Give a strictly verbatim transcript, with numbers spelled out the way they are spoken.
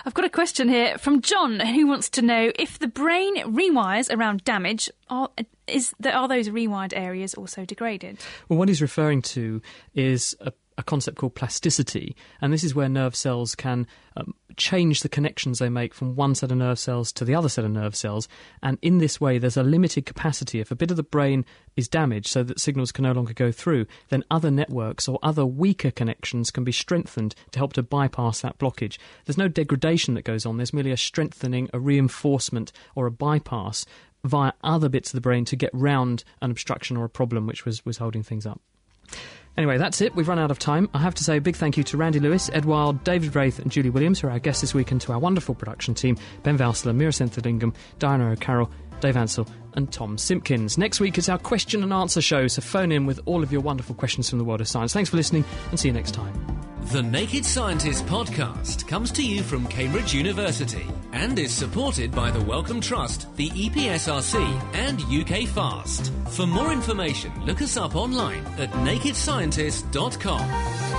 I've got a question here from John, who wants to know if the brain rewires around damage, are, is, are those rewired areas also degraded? Well, what he's referring to is a a concept called plasticity, and this is where nerve cells can um, change the connections they make from one set of nerve cells to the other set of nerve cells, and in this way there's a limited capacity. If a bit of the brain is damaged so that signals can no longer go through, then other networks or other weaker connections can be strengthened to help to bypass that blockage. There's no degradation that goes on, there's merely a strengthening, a reinforcement or a bypass via other bits of the brain to get round an obstruction or a problem which was, was holding things up. Anyway, that's it. We've run out of time. I have to say a big thank you to Randy Lewis, Ed Wild, David Braith and Julie Williams, who are our guests this week, and to our wonderful production team, Ben Valsler, Mira Senthilingam, Diana O'Carroll, Dave Ansell and Tom Simpkins. Next week is our question and answer show, so phone in with all of your wonderful questions from the world of science. Thanks for listening and see you next time. The Naked Scientist podcast comes to you from Cambridge University and is supported by the Wellcome Trust, the E P S R C and U K FAST. For more information, look us up online at naked scientist dot com.